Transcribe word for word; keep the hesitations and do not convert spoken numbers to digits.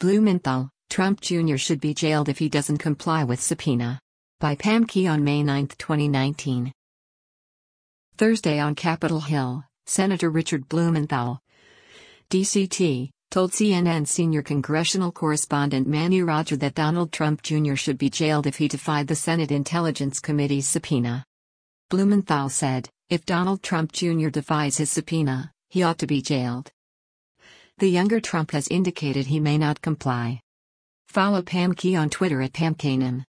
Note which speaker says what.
Speaker 1: Blumenthal, Trump Junior should be jailed if he doesn't comply with subpoena. By Pam Key on May ninth, twenty nineteen. Thursday on Capitol Hill, Senator Richard Blumenthal, D C T, told C N N senior congressional correspondent Manu Raja that Donald Trump Junior should be jailed if he defied the Senate Intelligence Committee's subpoena. Blumenthal said, if Donald Trump Junior defies his subpoena, he ought to be jailed. The younger Trump has indicated he may not comply. Follow Pam Key on Twitter at Pam Kanan.